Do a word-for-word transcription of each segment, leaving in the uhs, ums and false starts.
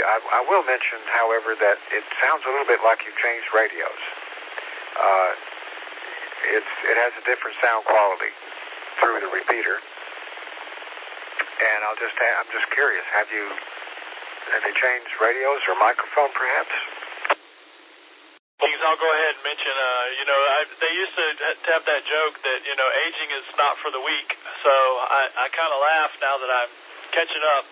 I, I will mention, however, that it sounds a little bit like you've changed radios. Uh, it's it has a different sound quality through the repeater. And I'll just ha- I'm just curious. Have you have you changed radios or microphone, perhaps? Things I'll go ahead and mention. Uh, you know, I, they used to, to have that joke that you know aging is not for the weak. So I, I kind of laugh now that I'm catching up.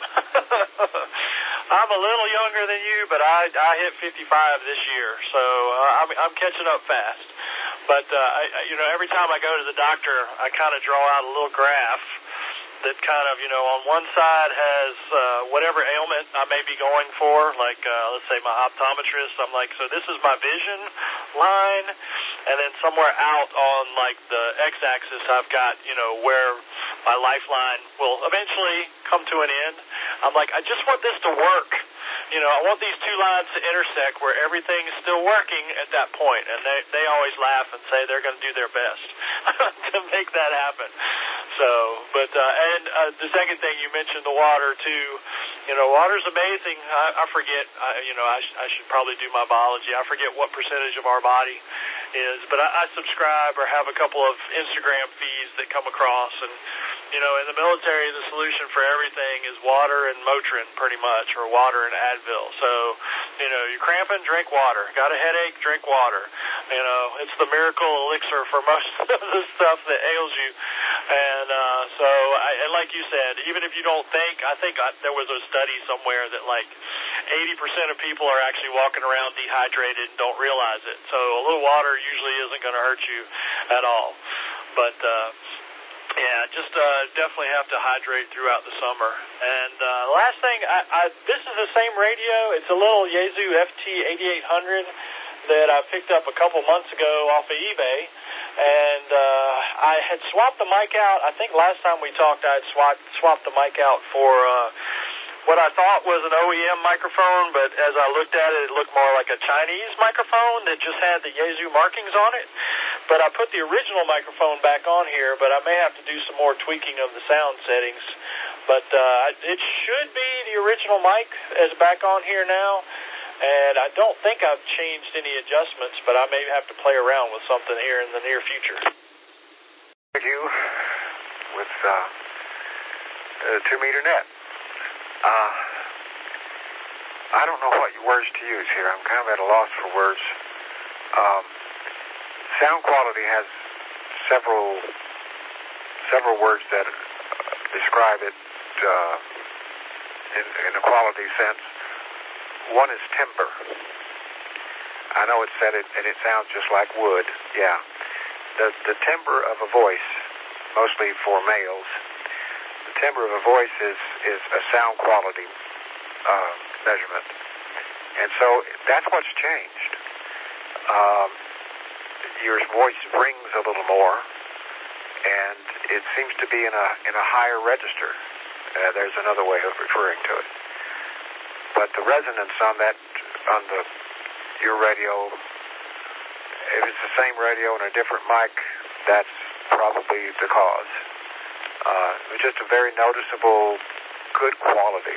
I'm a little younger than you, but I I hit fifty-five this year, so uh, I'm I'm catching up fast. But uh, I, I, you know, every time I go to the doctor, I kind of draw out a little graph that kind of, you know, on one side has uh, whatever ailment I may be going for, like, uh, let's say my optometrist. I'm like, so this is my vision line, and then somewhere out on, like, the x-axis I've got, you know, where my lifeline will eventually come to an end. I'm like, I just want this to work. You know, I want these two lines to intersect where everything is still working at that point. And they, they always laugh and say they're going to do their best to make that happen. So, but, uh, and uh, the second thing you mentioned, the water, too. You know, water's amazing. I, I forget, I, you know, I, sh- I should probably do my biology. I forget what percentage of our body is, but I, I subscribe or have a couple of Instagram feeds that come across. And, you know, in the military, the solution for everything is water and Motrin, pretty much, or water and Advil. So, you know, you're cramping, drink water. Got a headache, drink water. You know, it's the miracle elixir for most of the stuff that ails you. And uh, so, I, and like you said, even if you don't think, I think I, there was a study somewhere that like eighty percent of people are actually walking around dehydrated and don't realize it. So a little water usually isn't going to hurt you at all. But, uh, yeah, just uh, definitely have to hydrate throughout the summer. And uh, last thing, I, I, this is the same radio. It's a little Yaesu F T eighty-eight hundred that I picked up a couple months ago off of eBay. And uh, I had swapped the mic out. I think last time we talked, I had swapped, swapped the mic out for uh, what I thought was an O E M microphone, but as I looked at it, it looked more like a Chinese microphone that just had the Yaesu markings on it. But I put the original microphone back on here, but I may have to do some more tweaking of the sound settings. But uh, it should be the original mic is back on here now. And I don't think I've changed any adjustments, but I may have to play around with something here in the near future. You with uh, a two-meter net. Uh, I don't know what words to use here. I'm kind of at a loss for words. Um, sound quality has several several words that uh, describe it uh, in, in a quality sense. One is timbre. I know it said it, and it sounds just like wood. Yeah. The the timbre of a voice, mostly for males, the timbre of a voice is, is a sound quality uh, measurement. And so that's what's changed. Um, your voice rings a little more, and it seems to be in a in a higher register. Uh, there's another way of referring to it. But the resonance on that, on the your radio, if it's the same radio and a different mic, that's probably the cause. Uh, it was just a very noticeable, good quality.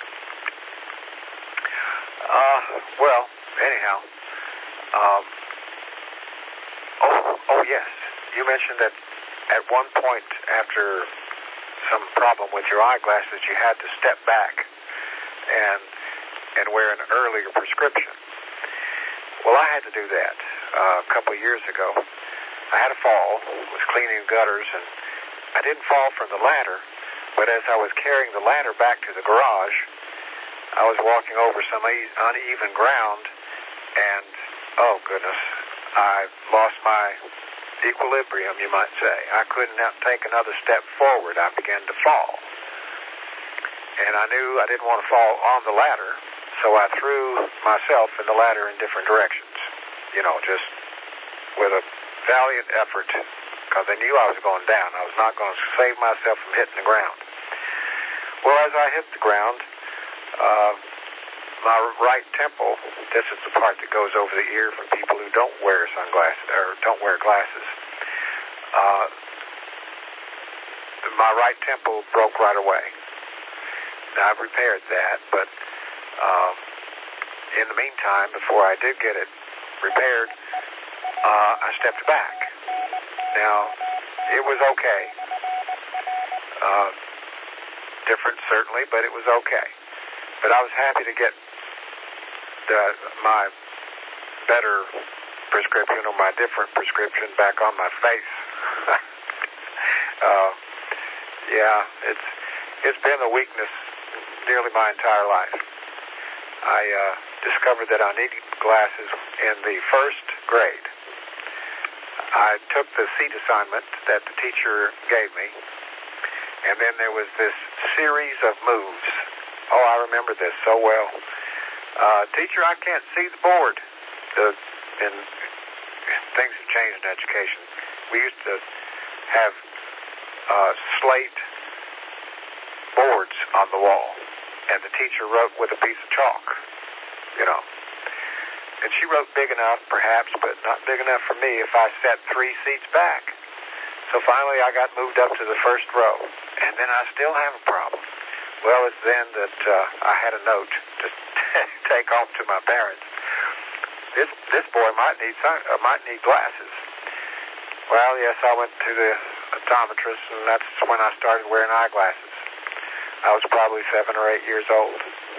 Uh, well, anyhow, um, oh, oh yes, you mentioned that at one point after some problem with your eyeglasses, you had to step back and and wear an earlier prescription. Well, I had to do that uh, a couple of years ago. I had a fall, was cleaning gutters, and I didn't fall from the ladder, but as I was carrying the ladder back to the garage, I was walking over some e- uneven ground, and, oh goodness, I lost my equilibrium, you might say. I couldn't take another step forward. I began to fall. And I knew I didn't want to fall on the ladder, so I threw myself in the ladder in different directions, you know, just with a valiant effort, because I knew I was going down. I was not going to save myself from hitting the ground. Well, as I hit the ground, uh, my right temple, this is the part that goes over the ear for people who don't wear sunglasses, or don't wear glasses, uh, my right temple broke right away. Now, I've repaired that, but um, in the meantime, before I did get it repaired, uh, I stepped back. Now, it was okay. Uh, different, certainly, but it was okay. But I was happy to get the, my better prescription or my different prescription back on my face. uh, yeah, it's it's been a weakness nearly my entire life. I uh, discovered that I needed glasses in the first grade. I took the seat assignment that the teacher gave me, and then there was this series of moves. Oh, I remember this so well. Uh, teacher, I can't see the board. The, and things have changed in education. We used to have uh, slate boards on the wall, and the teacher wrote with a piece of chalk, you know. And she wrote big enough, perhaps, but not big enough for me if I sat three seats back. So finally I got moved up to the first row, and then I still have a problem. Well, it's then that uh, I had a note to take home to my parents. This this boy might need sun, uh, might need glasses. Well, yes, I went to the optometrist, and that's when I started wearing eyeglasses. I was probably seven or eight years old.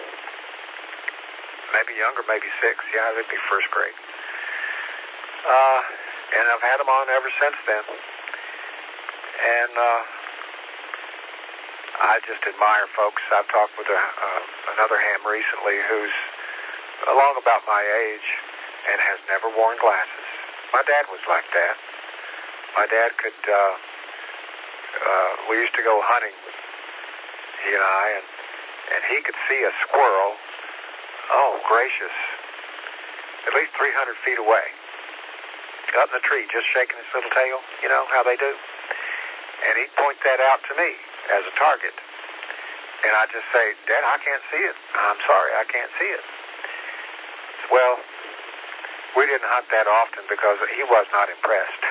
Maybe younger, maybe six. Yeah, that'd be first grade. Uh, and I've had them on ever since then. And uh, I just admire folks. I've talked with a, uh, another ham recently who's along about my age and has never worn glasses. My dad was like that. My dad could, uh, uh, we used to go hunting, he and I, and, and he could see a squirrel, oh, gracious, at least three hundred feet away, up in the tree, just shaking his little tail, you know how they do. And he'd point that out to me as a target. And I'd just say, Dad, I can't see it. I'm sorry, I can't see it. Well, we didn't hunt that often because he was not impressed.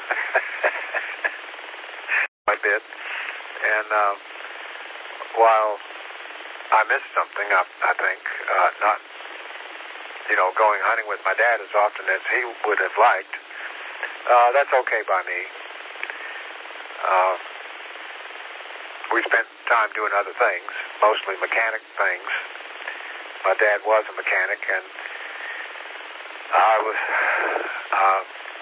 I did. And uh, while I missed something, I, I think, uh, not, you know, going hunting with my dad as often as he would have liked, uh, that's okay by me. Uh, we spent time doing other things, mostly mechanic things. My dad was a mechanic, and I was, uh,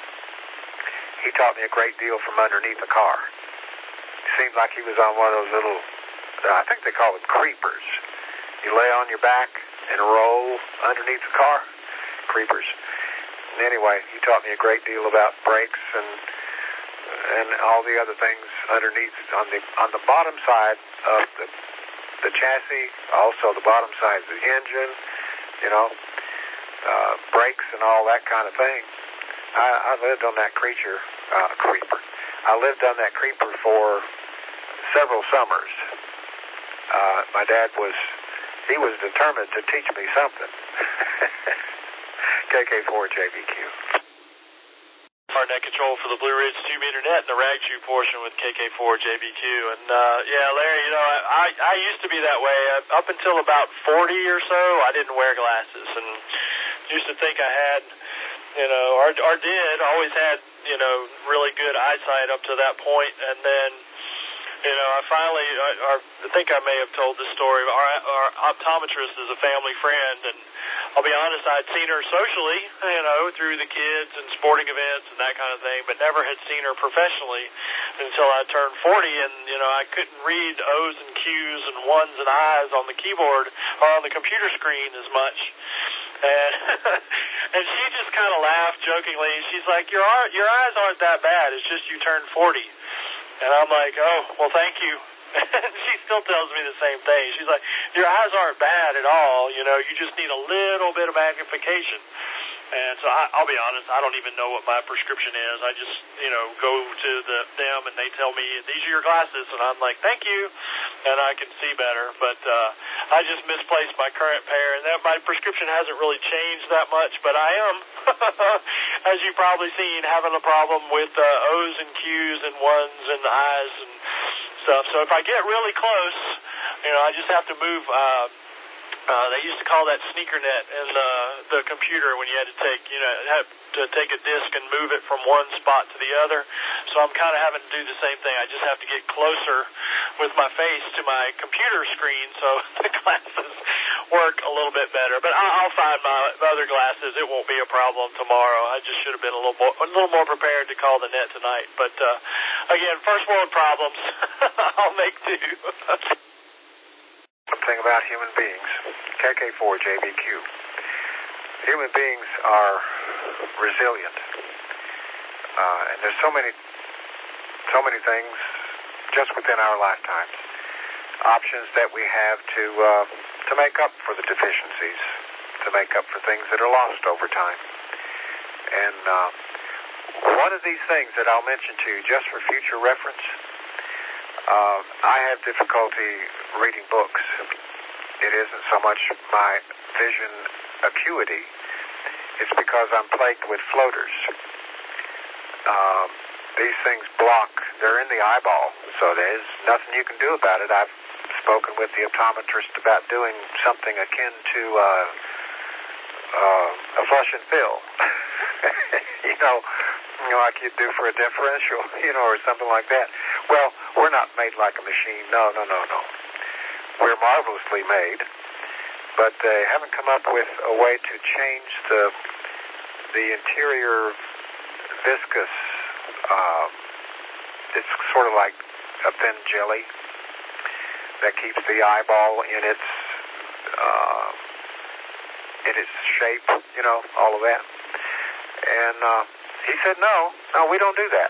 he taught me a great deal from underneath a car. It seemed like he was on one of those little, uh, I think they call them creepers. You lay on your back and roll underneath the car. Creepers. And anyway, he taught me a great deal about brakes and and all the other things underneath on the on the bottom side of the the chassis, also the bottom side of the engine, you know, uh, brakes and all that kind of thing. I, I lived on that creature, uh, creeper. I lived on that creeper for several summers. Uh, my dad was, he was determined to teach me something. K K four J B Q. Hardnet control for the Blue Ridge two meter net and the rag shoe portion with K K four J B Q. And, uh, yeah, Larry, you know, I, I used to be that way. Up until about forty or so, I didn't wear glasses and used to think I had, you know, or, or did, always had, you know, really good eyesight up to that point. And then, you know, I finally, I, I think I may have told this story. Our, our optometrist is a family friend, and I'll be honest, I'd seen her socially, you know, through the kids and sporting events and that kind of thing, but never had seen her professionally until I turned forty, and, you know, I couldn't read O's and Q's and ones and I's on the keyboard or on the computer screen as much. And and she just kind of laughed jokingly. She's like, your, your eyes aren't that bad. It's just you turned forty. And I'm like, oh, well, thank you. She still tells me the same thing. She's like, your eyes aren't bad at all. You know, you just need a little bit of magnification. And so I, I'll be honest, I don't even know what my prescription is. I just, you know, go to the, them and they tell me, these are your glasses. And I'm like, thank you. And I can see better. But uh, I just misplaced my current pair. And that my prescription hasn't really changed that much. But I am, as you've probably seen, having a problem with uh, O's and Q's and ones and I's and stuff. So if I get really close, you know, I just have to move uh, Uh, they used to call that sneaker net in the, the computer when you had to take, you know, have to take a disc and move it from one spot to the other. So I'm kind of having to do the same thing. I just have to get closer with my face to my computer screen so the glasses work a little bit better. But I'll, I'll find my other glasses. It won't be a problem tomorrow. I just should have been a little more, a little more prepared to call the net tonight. But uh, again, first world problems. I'll make do. Something about human beings. K K four J B Q. Human beings are resilient. Uh, and there's so many, so many things just within our lifetimes. Options that we have to, uh, to make up for the deficiencies, to make up for things that are lost over time. And uh, one of these things that I'll mention to you just for future reference, uh, I have difficulty reading books. It isn't so much my vision acuity. It's because I'm plagued with floaters. Um, these things block. They're in the eyeball, so there's nothing you can do about it. I've spoken with the optometrist about doing something akin to uh, uh, a flush and fill. you know, you know, like you'd do for a differential, you know, or something like that. Well, we're not made like a machine. No, no, no, no. We're marvelously made, but they haven't come up with a way to change the the interior viscous. Uh, it's sort of like a thin jelly that keeps the eyeball in its uh, in its shape, you know, all of that. And uh, he said, no, no, we don't do that.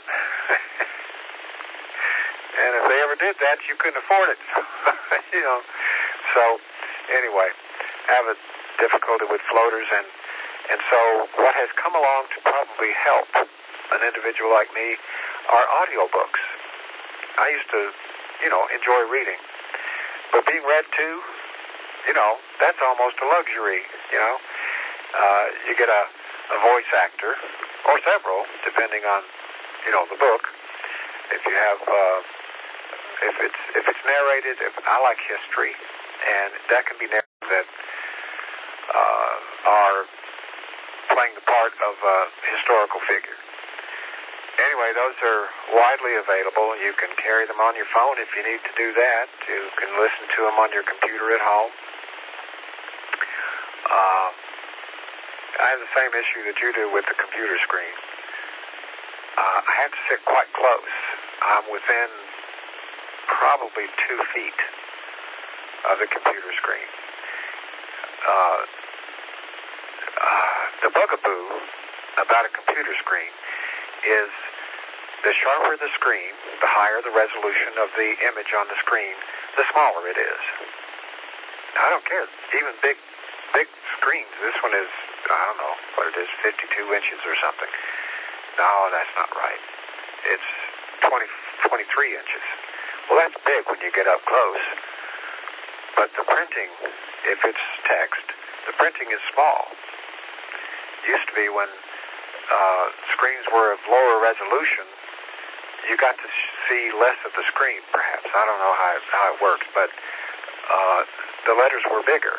And if they ever did that, you couldn't afford it. you know. So, anyway, I have a difficulty with floaters, and, and so what has come along to probably help an individual like me are audiobooks. I used to, you know, enjoy reading. But being read to, you know, that's almost a luxury, you know. Uh, you get a, a voice actor, or several, depending on, you know, the book. If you have... Uh, If it's if it's narrated, if I like history, and that can be narratives that uh, are playing the part of a historical figure. Anyway, those are widely available. You can carry them on your phone if you need to do that. You can listen to them on your computer at home. Uh, I have the same issue that you do with the computer screen. Uh, I have to sit quite close. I'm within probably two feet of the computer screen. Uh, uh, the bugaboo about a computer screen is the sharper the screen, the higher the resolution of the image on the screen, the smaller it is. I don't care. Even big, big screens. This one is, I don't know what it is, fifty-two inches or something. No, that's not right. It's twenty, twenty-three inches. Well, that's big when you get up close. But the printing, if it's text, the printing is small. It used to be when uh, screens were of lower resolution, you got to see less of the screen, perhaps. I don't know how it, how it works, but uh, the letters were bigger.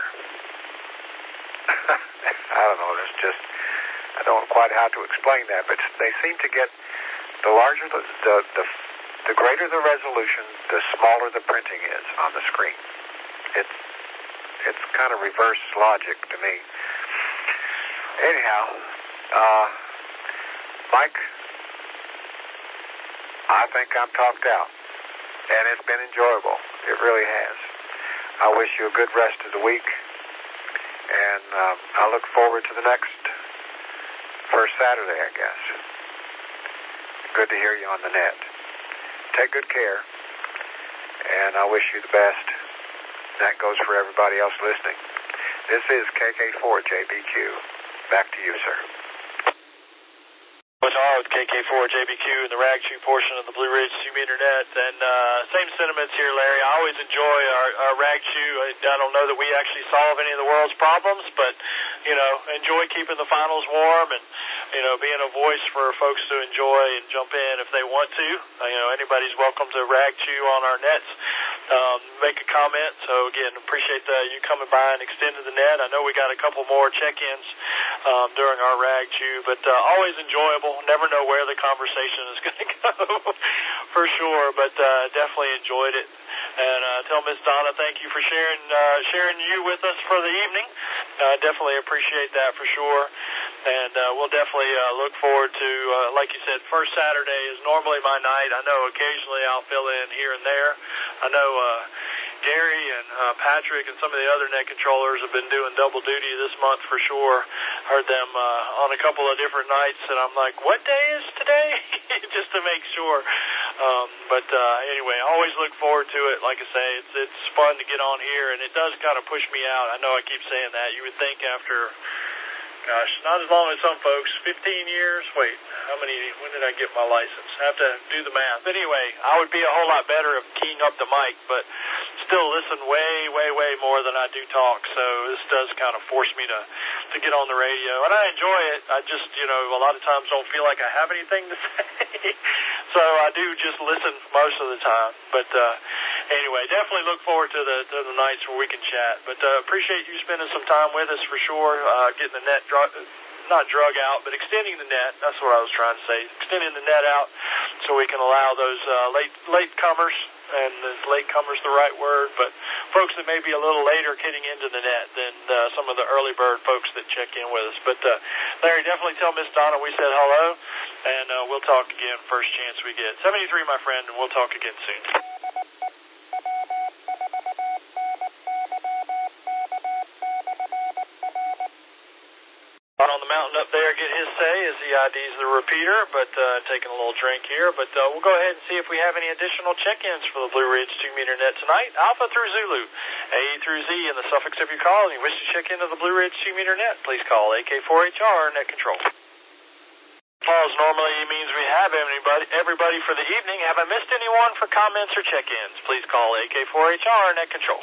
I don't know. There's just, I don't know quite how to explain that, but they seem to get, the larger the, the, the The greater the resolution, the smaller the printing is on the screen. It's it's kind of reverse logic to me. Anyhow, uh, Mike, I think I'm talked out, and it's been enjoyable. It really has. I wish you a good rest of the week, and um, I look forward to the next first Saturday, I guess. Good to hear you on the net. Take good care, and I wish you the best. That goes for everybody else listening. This is K K four J B Q. Back to you, sir. Tomorrow with K K four J B Q in the Rag Chew portion of the Blue Ridge Human Internet, and uh, same sentiments here, Larry. I always enjoy our, our Rag Chew. I, I don't know that we actually solve any of the world's problems, but you know, enjoy keeping the finals warm and, you know, being a voice for folks to enjoy and jump in if they want to. Uh, you know, anybody's welcome to rag chew on our nets, um, make a comment. So, again, appreciate uh, you coming by and extending the net. I know we got a couple more check-ins um, during our rag chew, but uh, always enjoyable. Never know where the conversation is going to go for sure, but uh, definitely enjoyed it. And uh, tell Miss Donna thank you for sharing uh, sharing you with us for the evening. Uh, definitely appreciate that for sure. And uh, we'll definitely uh, look forward to, uh, like you said, first Saturday is normally my night. I know occasionally I'll fill in here and there. I know uh, Gary and uh, Patrick and some of the other net controllers have been doing double duty this month for sure. Heard them uh, on a couple of different nights, and I'm like, what day is today? Just to make sure. Um, but uh, anyway, I always look forward to it. Like I say, it's it's fun to get on here, and it does kind of push me out. I know I keep saying that. You would think after... Gosh, not as long as some folks. fifteen years? Wait, how many, when did I get my license? I have to do the math. Anyway, I would be a whole lot better if keying up the mic, but still listen way, way, way more than I do talk. So this does kind of force me to, to get on the radio. And I enjoy it. I just, you know, a lot of times don't feel like I have anything to say. So I do just listen most of the time. But uh, anyway, definitely look forward to the, to the nights where we can chat. But uh, appreciate you spending some time with us for sure, uh, getting the net drug, not drug out, but extending the net. That's what I was trying to say. Extending the net out so we can allow those uh, late late comers, and is late comers the right word, but folks that may be a little later getting into the net than uh, some of the early bird folks that check in with us. But uh, Larry, definitely tell Miss Donna we said hello, and uh, we'll talk again first chance we get. seventy-three, my friend, and we'll talk again soon. On the mountain up there, get his say as he I Ds the repeater, but uh, taking a little drink here. But uh, we'll go ahead and see if we have any additional check-ins for the Blue Ridge two meter net tonight. Alpha through Zulu, A through Z in the suffix of your call, and you wish to check into the Blue Ridge two meter net, please call A K four H R Net Control. Pause normally means we have everybody, everybody for the evening. Have I missed anyone for comments or check-ins? Please call A K four H R Net Control.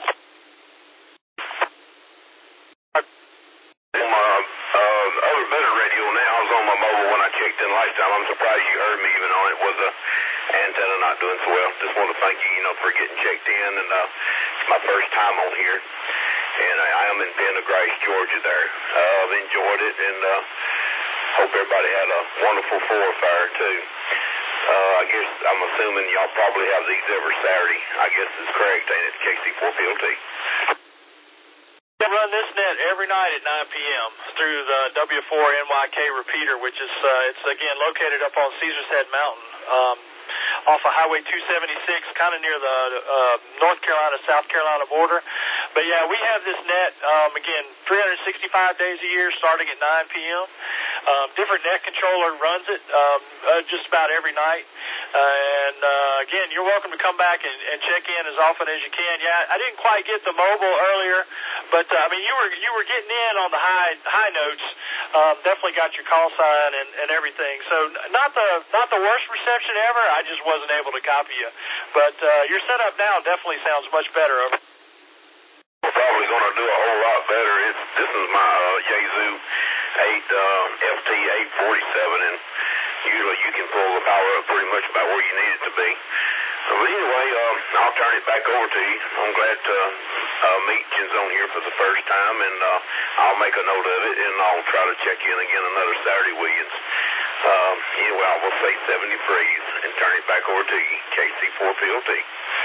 Checked in last time. I'm surprised you heard me even on it. Was a antenna not doing so well. Just want to thank you, you know, for getting checked in, and uh, it's my first time on here, and I, I am in Pendergrass, Georgia. There, uh, I've enjoyed it, and uh, hope everybody had a wonderful forfire too. Uh, I guess I'm assuming y'all probably have these every Saturday. I guess it's correct, ain't it? K C four P L T. We run this net every night at nine p.m. through the W four N Y K repeater, which is, uh, it's again located up on Caesar's Head Mountain, um, off of Highway two seventy-six, kind of near the uh, North Carolina-South Carolina border. But yeah, we have this net, um, again, three hundred sixty-five days a year starting at nine p.m. Um, different net controller runs it um, uh, just about every night. Uh, and, uh, again, you're welcome to come back and, and check in as often as you can. Yeah, I didn't quite get the mobile earlier, but, uh, I mean, you were you were getting in on the high high notes. Um, definitely got your call sign and, and everything. So not the not the worst reception ever. I just wasn't able to copy you. But uh, your setup now definitely sounds much better. We're probably going to do a whole lot better. It's, this is my uh, Yaesu eight uh, F T eight forty-seven, and usually you can pull the power up pretty much about where you need it to be. So, but anyway, um, I'll turn it back over to you. I'm glad to uh, meet you on here for the first time, and uh, I'll make a note of it, and I'll try to check in again another Saturday, Williams. Um, anyway, I will say seventy-threes and turn it back over to you, K C four P L T.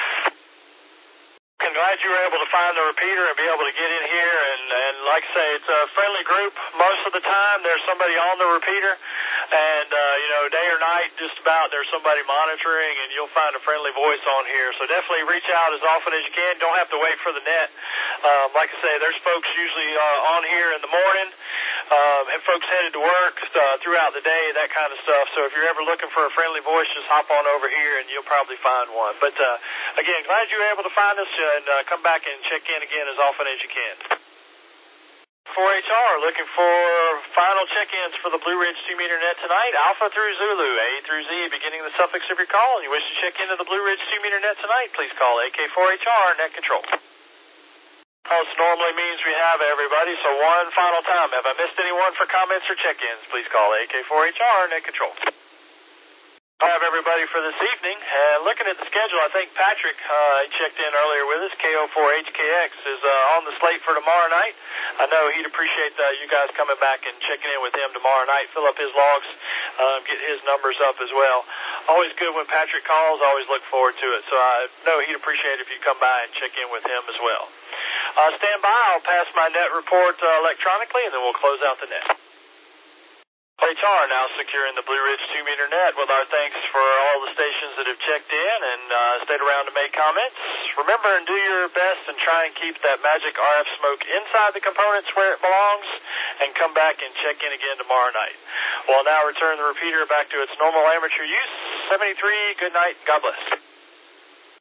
I'm glad you were able to find the repeater and be able to get in here. And, and like I say, it's a friendly group. Most of the time, there's somebody on the repeater. And, uh, you know, day or night, just about, there's somebody monitoring, and you'll find a friendly voice on here. So definitely reach out as often as you can. Don't have to wait for the net. Um, like I say, there's folks usually uh, on here in the morning, um, and folks headed to work uh, throughout the day, that kind of stuff. So if you're ever looking for a friendly voice, just hop on over here, and you'll probably find one. But, uh, again, glad you were able to find us, and uh, come back and check in again as often as you can. four H R looking for final check-ins for the Blue Ridge two meter net tonight. Alpha through Zulu, A through Z, beginning the suffix of your call. And you wish to check into the Blue Ridge two meter net tonight, please call A K four H R Net Control. Most normally means we have everybody, so one final time. Have I missed anyone for comments or check-ins? Please call A K four H R, Net Control. I have everybody for this evening. And looking at the schedule, I think Patrick uh, checked in earlier with us. K O four H K X is uh, on the slate for tomorrow night. I know he'd appreciate uh, you guys coming back and checking in with him tomorrow night. Fill up his logs, um, get his numbers up as well. Always good when Patrick calls. Always look forward to it. So I know he'd appreciate if you come by and check in with him as well. Uh, stand by. I'll pass my net report uh, electronically, and then we'll close out the net. H R now securing the Blue Ridge two meter net with our thanks for all the stations that have checked in and uh, stayed around to make comments. Remember and do your best and try and keep that magic R F smoke inside the components where it belongs, and come back and check in again tomorrow night. We'll now return the repeater back to its normal amateur use. seventy-three, good night, God bless.